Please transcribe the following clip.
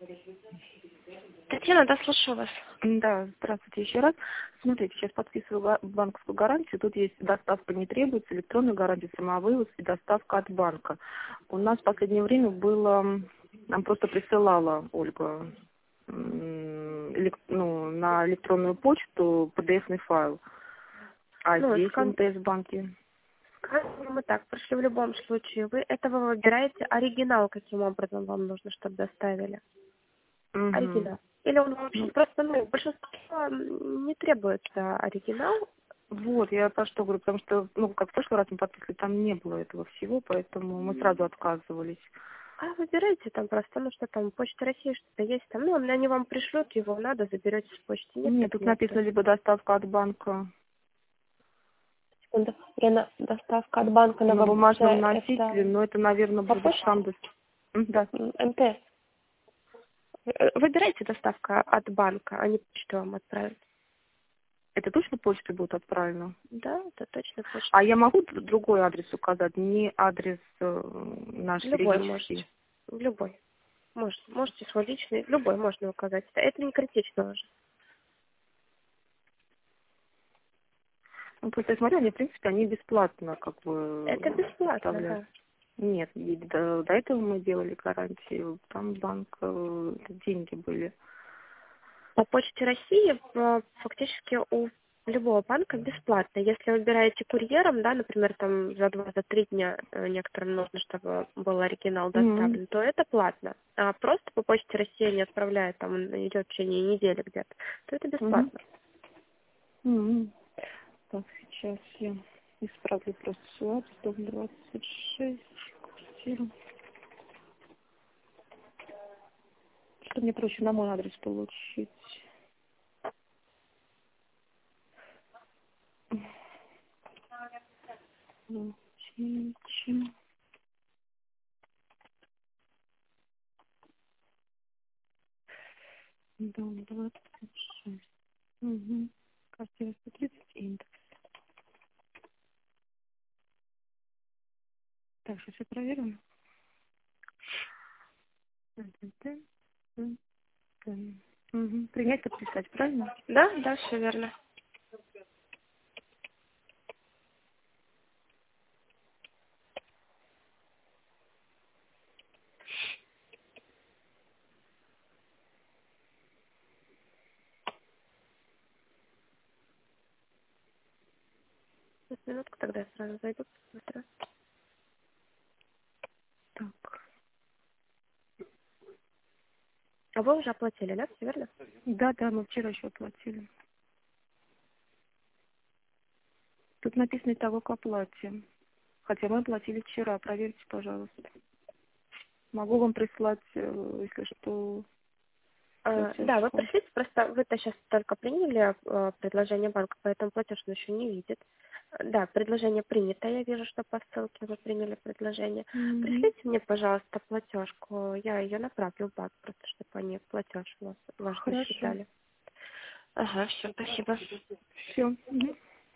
Татьяна, да, слушаю вас. Да, здравствуйте еще раз. Смотрите, сейчас подписываю банковскую гарантию. Тут есть доставка не требуется, электронная гарантия, самовывоз и доставка от банка. У нас в последнее время было, нам просто присылала Ольга на электронную почту PDF-ный файл. А Ну, здесь в МТС-банке. скажем мы так, пришли в любом случае. Вы этого выбираете оригинал, каким образом вам нужно, чтобы доставили. Угу. Оригинал. Или он вообще Ну, просто, большинство не требуется оригинал. вот, я про что говорю, потому что, как в прошлый раз мы подписывали, там не было этого всего, поэтому мы сразу отказывались. А выбирайте там просто, что там, Почта России что-то есть там. Они вам пришлют, его надо, заберете с почты. Нет, Нет, так тут нет. написано либо доставка от банка Секунду. Доставка от банка на на ВПЦ, бумажном носителе, это но это, наверное, по будет почте? сам... Да. МТС. Выбирайте доставка от банка, они почту вам отправят. Это точно почтой будет отправлено? Да, это точно почта. А я могу другой адрес указать, не адрес наш Любой можете. юридический? Любой. Можете свой личный, любой можно указать. Это не критично уже. Ну, просто я смотрю, они, в принципе, они бесплатно Это бесплатно, доставляют. да. Нет, и до этого мы делали гарантию, там банк, деньги были. По Почте России фактически у любого банка бесплатно. Если выбираете курьером, да, например, там за 2-3 дня некоторым нужно, чтобы был оригинал Мгм. доставлен, то это платно. А просто по Почте России не отправляют, там он идет в течение недели где-то, то это Мгм. бесплатно. Мгм. Так, сейчас я исправлю просто свой адрес, дом 26, квартира. Что мне проще на мой адрес получить? Чичи. Дом 26. Угу. Квартира 130, индекс. Так, сейчас я проверю. Угу. Принять, подписать, правильно? Да, да, все верно. Сейчас, минутку, тогда я сразу зайду, посмотрю. Так. А вы уже оплатили, да, все верно? Да, мы вчера еще оплатили. Тут написано итого к оплате. Хотя мы оплатили вчера. Проверьте, пожалуйста. Могу вам прислать, если что, Да, вы платежку. пришлите, просто вы-то сейчас только приняли предложение банка, поэтому платеж он еще не видит. Да, предложение принято, я вижу, что по ссылке вы приняли предложение. Угу. Пришлите мне, пожалуйста, платежку, я ее направлю в банк, просто чтобы они платеж ваш Хорошо. засчитали. Ага, все, спасибо. Все.